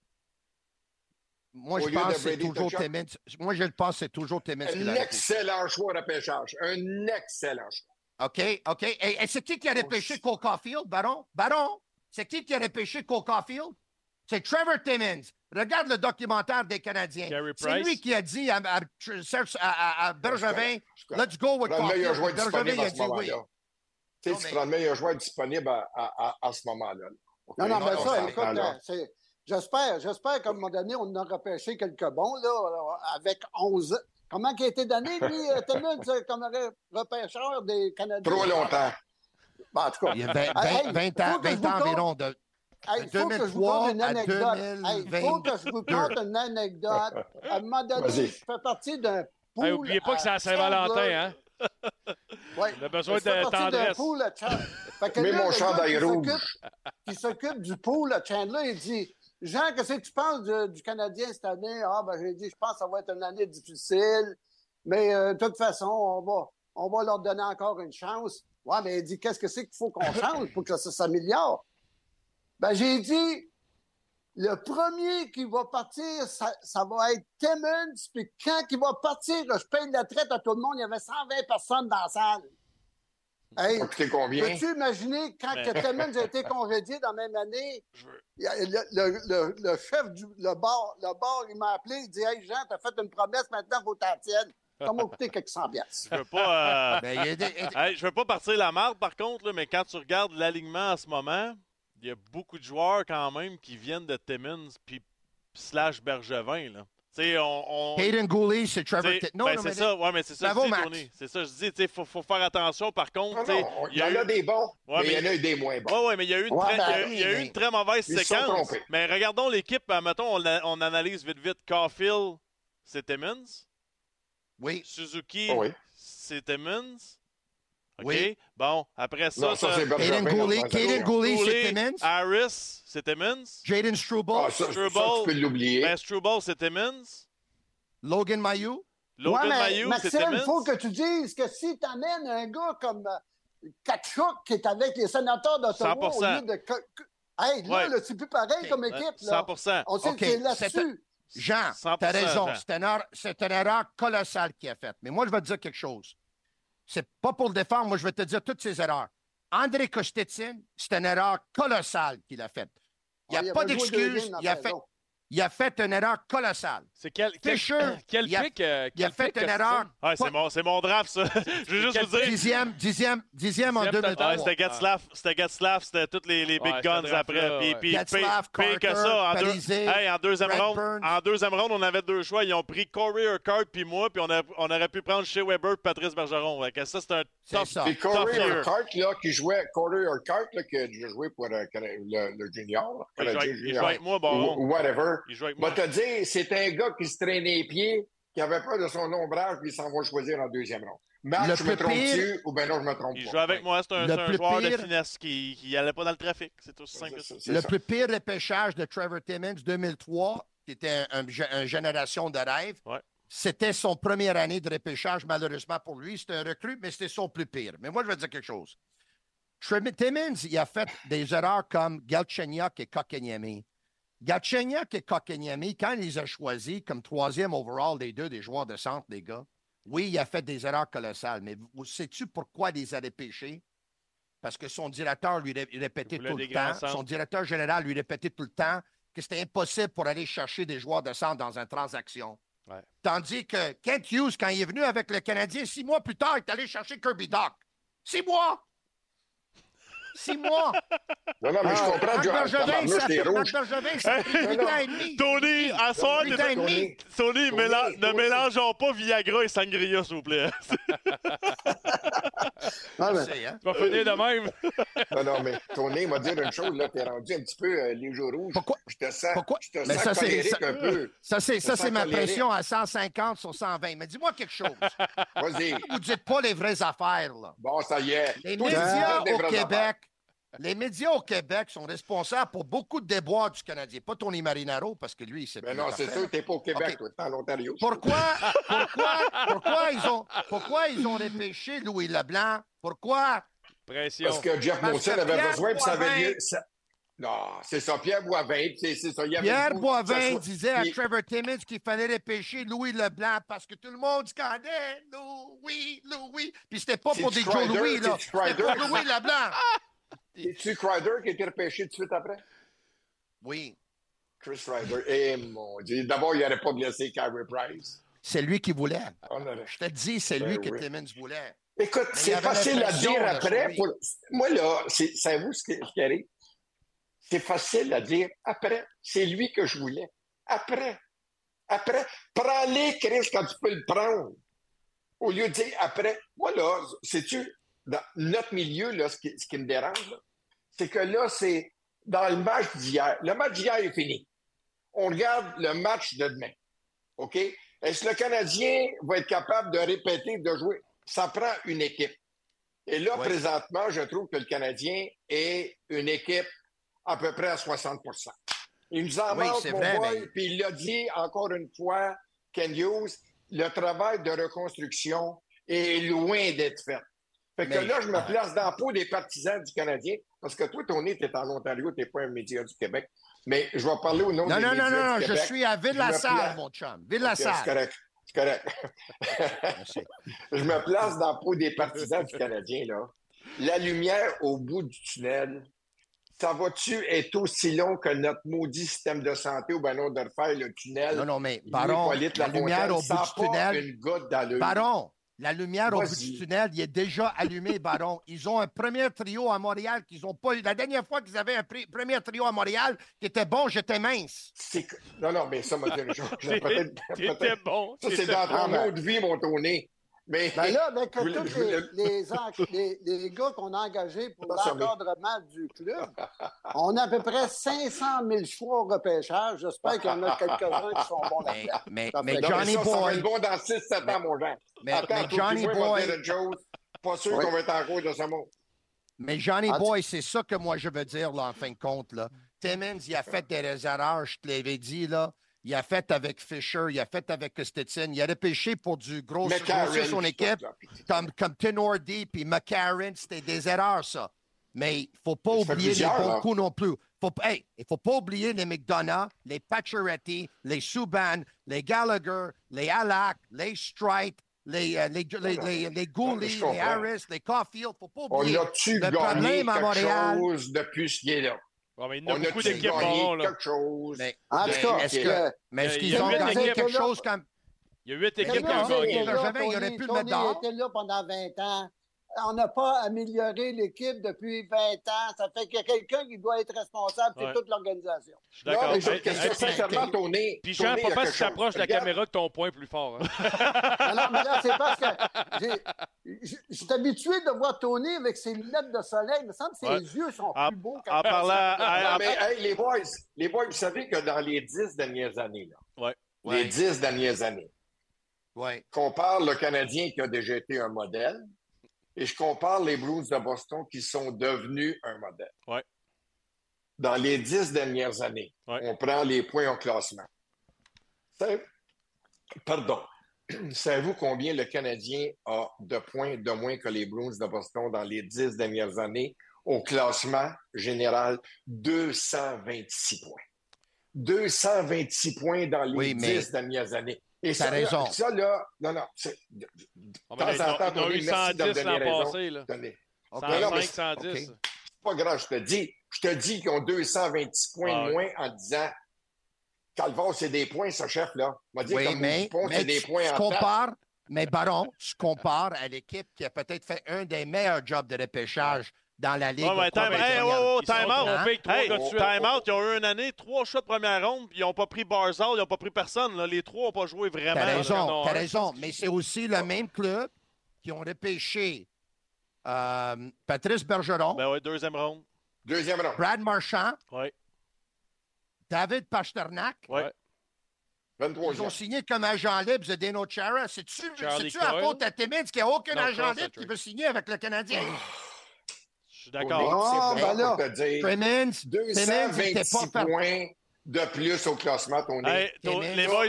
Moi, je pense que c'est toujours Timmins. Moi, je le pense que c'est toujours Timmins. Un excellent choix de repêchage. Un excellent choix. OK. Et c'est qui a repêché Cole Caulfield, Baron? Baron, c'est qui a repêché Cole Caulfield? C'est Trevor Timmins. Regarde le documentaire des Canadiens. C'est lui qui a dit à Bergevin, let's go with Caulfield. Bergevin a dit oui. Tu prends le meilleur joueur disponible à ce moment-là. Okay. Non, mais ça, écoute, j'espère qu'à un moment donné, on a repêché quelques bons, là, avec 11. Comment il a été donné, lui, Timmins, comme repêcheur des Canadiens? Trop longtemps. Bon, en tout cas. Il y a 20 ans environ de... Il faut que je vous conte une anecdote. Il faut que je vous conte une anecdote. À un moment donné, je fais partie d'un pool. N'oubliez pas que c'est à Saint-Valentin, hein? Oui. On a besoin de tendresse. Mais mon chandail rouge. Qui s'occupe du pool, Chandler, il dit, Jean, qu'est-ce que tu penses du Canadien cette année? Ah, ben, j'ai dit, je pense que ça va être une année difficile. Mais de toute façon, on va leur donner encore une chance. Ouais, mais il dit, qu'est-ce que c'est qu'il faut qu'on change pour que ça s'améliore? Ben, j'ai dit, le premier qui va partir, ça va être Timmins, puis quand il va partir, je paye la traite à tout le monde. Il y avait 120 personnes dans la salle. Hey, peux-tu imaginer quand Timmins a été congédié dans la même année? Le chef du bar, il m'a appelé, il dit, hey Jean, t'as fait une promesse, maintenant, il faut t'en tienne. Ça m'a coûté quelques cent piastres. Je veux pas, je veux pas partir la marde, par contre, là, mais quand tu regardes l'alignement en ce moment, il y a beaucoup de joueurs quand même qui viennent de Timmins puis / Bergevin, là. Hayden Gooley, c'est Trevor Non, mais c'est ça. Ouais, mais c'est ça que je dis, Tony. C'est ça, je dis, il faut faire attention, par contre. Il y en a des bons, mais il y en a des moins bons. Oui, mais il y a eu une très mauvaise séquence. Mais regardons l'équipe, mettons, on analyse vite. Caulfield, c'est Timmins. Oui. Suzuki, c'est Timmins. OK? Oui. Bon, après ça... Non, ça c'est Hayden Gooley, c'est Timmins. Harris, c'est Timmins. Jaden Struble. Ça, tu peux l'oublier. Ben, Struble, c'est Timmins. Logan Mayou. Mayou, c'est Timmins. Maxime, il faut que tu dises que si tu amènes un gars comme Tkachuk qui est avec les sénateurs d'Ottawa au lieu de... Hey, là, c'est plus pareil comme équipe. Là. 100%. On sait que c'est là-dessus. Jean, t'as raison. C'est une erreur colossale qu'il a faite. Mais moi, je vais te dire quelque chose. C'est pas pour le défendre, moi je vais te dire toutes ces erreurs. André Kostetsyn, c'est une erreur colossale qu'il a faite. Il n'y a pas d'excuse. Il a fait une erreur colossale. C'est quel pic? Il a fait une erreur. C'est mon draft, ça. Je veux juste vous dire. Dixième en 2003. C'était Getzlaf, c'était tous les big guns après. Puis Getzlaf, pire que ça, en deuxième ronde, on avait deux choix. Ils ont pris Corey Urquhart puis moi, puis on aurait pu prendre Shea Weber et Patrice Bergeron. Ça, c'est un top. Puis Corey Urquhart, qui jouait qui a joué pour le junior. Il joue avec moi, bon. Ou whatever. Il joue avec moi. Je vais te dire, c'est un gars qui se traînait les pieds, qui avait peur de son ombrage, puis il s'en va choisir en deuxième ronde. Marc, je me trompe-tu ou bien non, je me trompe pas? Il joue avec moi, c'est un joueur de finesse qui n'allait pas dans le trafic. C'est aussi simple que ça. Le plus pire repêchage de Trevor Timmins, 2003, qui était une génération de rêve. Ouais. c'était son première année de repêchage, malheureusement pour lui. C'était un recrue, mais c'était son plus pire. Mais moi, je vais dire quelque chose. Timmins, il a fait des erreurs comme Galchenyuk et Kotkaniemi. Galchenyuk et Kotkaniemi, quand il les a choisis comme troisième overall des deux des joueurs de centre, les gars, oui, il a fait des erreurs colossales, mais sais-tu pourquoi il les a repêchés? Parce que son directeur lui répétait tout le temps, son directeur général lui répétait tout le temps que c'était impossible pour aller chercher des joueurs de centre dans une transaction. Ouais. Tandis que Kent Hughes, quand il est venu avec le Canadien, 6 mois plus tard, il est allé chercher Kirby Dach. 6 mois! 6 mois! Non, mais je comprends, Marc John. Bergevin, ça fait rouge. Bergevin, ça fait 8 ans et demi. Tony, à soir, Huit ans et demi. Tony, ne mélangeons pas Viagra et Sangria, s'il vous plaît. mais... Hein? Tu vas finir de même. Non, mais Tony m'a dit une chose, là, t'es rendu un petit peu les jours rouges. Pourquoi? Je te sens, Mais ça, colérique un peu. Ça, c'est ma colérique. pression à 150 sur 120. Mais dis-moi quelque chose. Vas-y. Vous ne dites pas les vraies affaires, là. Bon, ça y est. Les Toi, tu médias dis des au vraies Québec, affaires. les médias au Québec sont responsables pour beaucoup de déboires du Canadien. Pas Tony Marinaro, parce que lui, il sait Ben plus non, c'est parfait. sûr, t'es pas au Québec, OK. toi, t'es en Ontario. Pourquoi ils ont repêché Louis Leblanc? Pourquoi? Pression. Parce que Jeff Parce Monson que avait Pierre besoin, puis ça avait Boivin- lieu. Non, c'est ça, Pierre Boivin, c'est ça. Il y avait Pierre le goût que ça Boivin soit- disait à Puis- Trevor Timmins qu'il fallait repêcher Louis Leblanc parce que tout le monde scandait Louis. Puis c'était pas pour des C'est-tu Joe Kreider? Louis, là. C'est-tu C'était pour Kreider? Louis Leblanc. C'est-tu Kreider qui a été repêché tout de suite après? Oui. Chris Kreider. Eh mon Dieu. D'abord, il n'aurait pas blessé Carey Price. C'est lui qui voulait. On aurait- Je te dis, c'est Ben lui que oui. Timmins voulait. Écoute, Mais il y c'est avait la facile à pression dire de après. sauver. Moi, là, savez-vous ce qui arrive? C'est facile à dire après. C'est lui que je voulais. Après. Prends-les, Chris, quand tu peux le prendre. Au lieu de dire après. Moi, là, sais-tu, dans notre milieu, là, ce qui me dérange, là, c'est que là, c'est dans le match d'hier. Le match d'hier est fini. On regarde le match de demain. OK? Est-ce que le Canadien va être capable de répéter, de jouer? Ça prend une équipe. Et là, Ouais. présentement, je trouve que le Canadien est une équipe à peu près à 60 Il nous en Oui, manque, c'est mon vrai, boy, mais- puis il l'a dit encore une fois, Ken Hughes, le travail de reconstruction est loin d'être fait. Fait que Mais- là, je me place dans la peau des partisans du Canadien, parce que toi, Tony, tu es en Ontario, tu n'es pas un média du Québec, mais je vais parler au nom Non, des non, médias non, du je Québec. suis à Je me Ville-la-Salle, place- mon chum. Ok, Ville-la-Salle. c'est correct. C'est correct. Merci. Je me place dans la peau des partisans du Canadien, là. La lumière au bout du tunnel, ça va-tu être aussi long que notre maudit système de santé ou ben non de refaire le tunnel? Non, mais Louis Baron, Hippolyte la Lafontaine, lumière au ça bout a du pas tunnel. une goutte d'allure. Baron, la lumière au bout Vas-y. du tunnel, il est déjà allumé, Baron. Ils ont un premier trio à Montréal qu'ils n'ont pas eu. La dernière fois qu'ils avaient un premier trio à Montréal qui était bon, j'étais mince. Non, mais ça m'a dit une chose. T'étais bon. Ça, c'est t'étais dans bon. ton autre vie, mon Tony. Mais Ben là, avec Je voulais- tous je voulais- les gars qu'on a engagés pour Ça, ça l'encadrement du club, on a à peu près 500 000 choix au repêchage. J'espère qu'il y en a quelques-uns qui sont bons là-dedans. Mais Ça fait- Non, Johnny ça va Boy, être bon dans 6-7 ans, mon Jean. mais Attends, toi, Johnny puis moi, on va Boy, dire une chose. Pas sûr Oui. qu'on va être en cours de ce monde. mais Johnny Ah, tu- Boy, c'est ça que moi je veux dire, là, en fin de compte. Là. Timmins, il a fait des erreurs, je te l'avais dit, là. Il a fait avec Fisher, il a fait avec Stetson. Il a repêché pour du gros grossir son équipe, comme Tenordi puis McCarron. C'était des erreurs, ça. Mais il ne faut pas Ça fait oublier les plusieurs, bons là. coups non plus. Il ne faut pas oublier les McDonough, les Pacioretty, les Subban, les Gallagher, les Halak, les Strite, les Gouli, je les comprends. Harris, les Caulfield. Il ne faut pas On oublier. a-tu Le gagné problème à quelque Montréal- chose depuis ce qui est là? Bon, mais il y en a On beaucoup a-tu d'équipes gagné Baron, là. quelque chose? Mais En tout cas, est-ce que- mais est-ce il y qu'ils a ont huit gagné équipes, quelque là. chose comme... Il y a 8 Mais équipes qui là, ont c'est- gagné. Bergevin, il aurait pu le mettre dehors. était là pendant 20 ans. On n'a pas amélioré l'équipe depuis 20 ans. Ça fait qu'il y a quelqu'un qui doit être responsable, c'est Ouais. toute l'organisation. Je suis Non, d'accord. mais j'ai une Hey, question hey, sincèrement, Tony. Puis Jean, Tony, il y a pas quelque si tu t'approches chose. de la Regarde, caméra que ton poing est plus fort. Hein. Non, mais là, c'est parce que je suis habitué de voir Tony avec ses lunettes de soleil. Il me semble que ses Ouais. yeux sont En- plus beaux En parlant, Non, mais hey, les boys, vous savez que dans les 10 dernières années, là, Ouais. les 10 dernières années, Ouais. qu'on parle le Canadien qui a déjà été un modèle, et je compare les Blues de Boston qui sont devenus un modèle. Ouais. Dans les 10 dernières années, Ouais. on prend les points au classement. Pardon. savez-vous combien le Canadien a de points de moins que les Bruins de Boston dans les 10 dernières années au classement général? 226 points. 226 points dans les 10 dernières années. Et t'as raison. Ça, là, non. De temps en temps, on a eu 110 l'an passé. Là. 105, 110. Okay. C'est pas grave, je te dis qu'ils ont 226 points de moins en disant Calvaire, c'est des points, ce chef-là. Oui, mais des points tu compares, mais Baron, je compare à l'équipe qui a peut-être fait un des meilleurs jobs de repêchage dans la Ligue. Time out. Ils ont eu une année, 3 shots de première ronde, puis ils n'ont pas pris Barzal, ils n'ont pas pris personne. Là. Les 3 n'ont pas joué vraiment. T'as raison. Mais c'est aussi le même club qui ont repêché Patrice Bergeron. Ben oui, deuxième ronde. Brad Marchand. Oui. David Pasternak. Oui. Ils ont signé comme agent libre Zdeno Chara. C'est-tu à faute à Timmins qu'il n'y a aucun agent libre qui veut signer avec le Canadien? Je suis d'accord. Timmins, 226 points de plus au classement, Tony. Hey, les boys,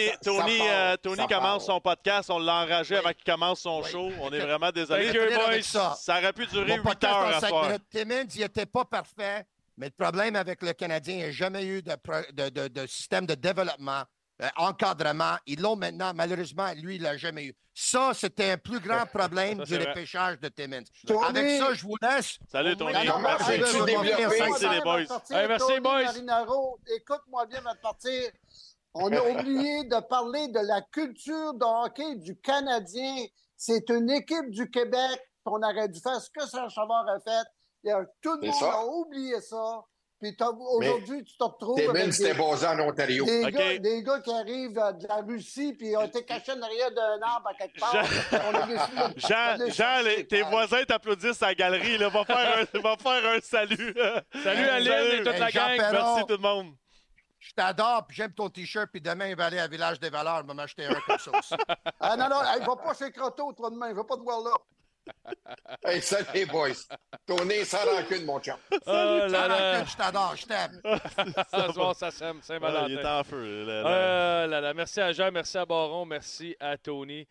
Tony commence son podcast. On l'a enragé avant qu'il commence son show. On est vraiment désolé. Ça aurait pu durer 8 heures à soir. Timmins, il n'était pas parfait. Mais le problème avec le Canadien, il n'y a jamais eu de système de développement, encadrement. Ils l'ont maintenant. Malheureusement, lui, il ne l'a jamais eu. Ça, c'était un plus grand problème du repêchage de Timmins. Avec ça, je vous laisse. Salut, Tony. Merci, les boys. Merci, boys. Marinaro, écoute-moi bien avant de partir. On a oublié de parler de la culture de hockey du Canadien. C'est une équipe du Québec qu'on aurait dû faire ce que Serge Savard a fait. Tout le monde a oublié ça. Puis aujourd'hui, tu te retrouves avec c'était basé en Ontario. Des gars qui arrivent de la Russie puis ont été cachés derrière d'un arbre à quelque part. Jean, tes voisins t'applaudissent à la galerie. Là. Va faire un salut. Salut Aline et toute la gang. Merci tout le monde. Je t'adore, puis j'aime ton T-shirt, puis demain, il va aller à Village des Valeurs. Il va m'acheter un comme ça aussi. Non, il va pas chez Croteau, toi, demain. Il va pas te voir là. Hey, salut les boys. Tony, sans rancune, mon chum. Salut, sans rancune, je t'adore, je t'aime. Ça se voit, ça s'aime, c'est malade. Il est en feu. Merci à Jean, merci à Baron, merci à Tony.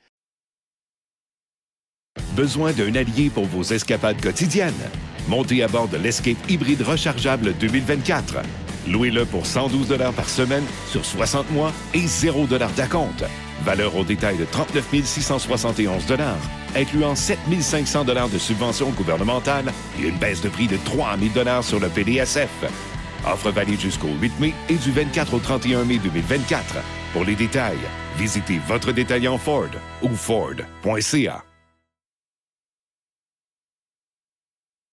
Besoin d'un allié pour vos escapades quotidiennes? Montez à bord de l'Escape hybride rechargeable 2024. Louez-le pour 112 $ par semaine sur 60 mois et 0 $ d'acompte. Valeur au détail de 39 671 $, incluant 7 500 $ de subventions gouvernementales et une baisse de prix de 3 000 $ sur le PDSF. Offre valide jusqu'au 8 mai et du 24 au 31 mai 2024. Pour les détails, visitez votre détaillant Ford ou Ford.ca.